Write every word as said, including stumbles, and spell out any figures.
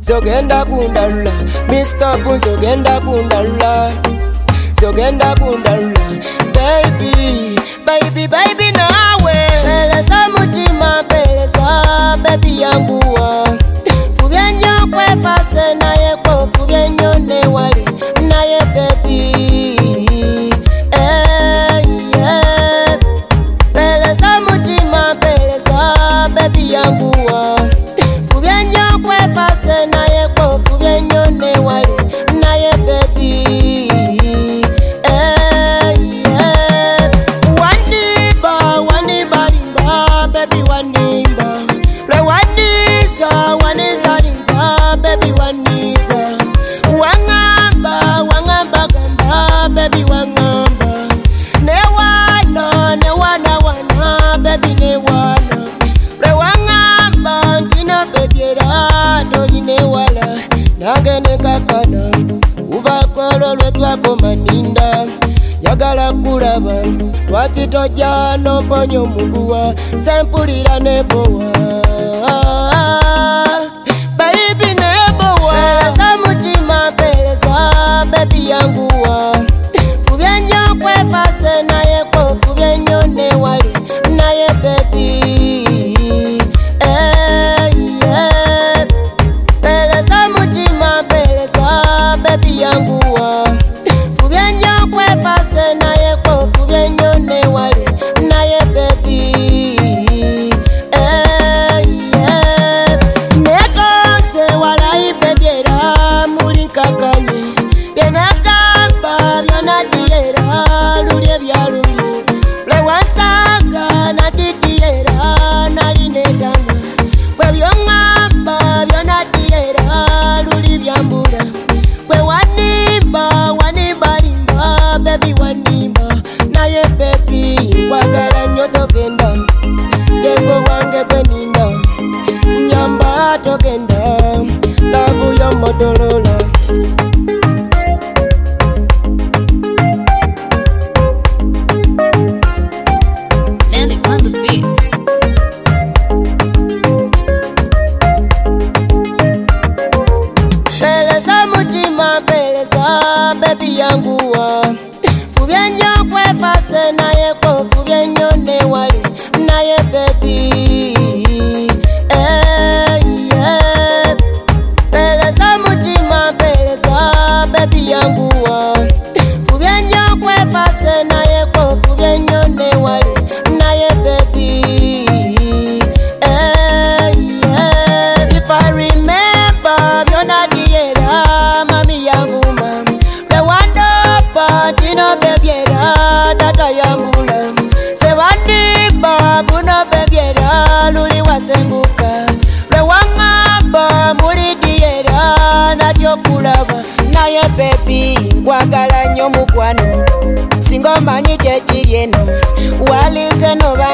zogenda kundala, Mister Boone zogenda kundala, zogenda kundala. Baby, baby, baby nawe peleza mutima, peleza baby yangu wa fubyenyo kwefase naye ko fubyenyo ne wali naye baby. Eh, yeah. Peleza mutima, peleza baby yangu wa fubyenyo kwefase naye ko fubyenyo ne wali naye baby. Nagene kakana uvakolo lwetwako maninda yagala kulaba lwati toja nomponyo muguwa sempulira nebowa baby nebowa peleza mutima, peleza baby yangu wa fubyenyo kwefase naye ko fubyenyo ne wali naye baby. Baby yangu wa fubyenyo kwefase naye ko fubyenyo ne wali naye baby. Eh, yeah. Nekonse walai bebyera muli kakanye byenagamba byanadiyera lulye byalumye lwewansanga natidiyera nali nedama bwebyongamba byanadiyera luli byambula baby wanimba naye baby wagala nyo togenda yego wange kweninda nyamba togenda labu ya Motorola. Nelly on the beat. Peleza mutima, peleza baby yangu wa fubyenyo kwefase naye ko fubyenyo ne wali naye baby. Eh, yeah. Peleza mutima, peleza baby yangu wa fubyenyo kwefase naye ko fubyenyo ne wali naye baby. Eh, yeah. If I remember byona diera mami yangu mam dino bebyera data yambula sebandi babu no bebyera luli wasenguka lwewangamba muli diera natyo kulaba naye baby gwagala nyo mukwano singomanyi kyekiri eno walize no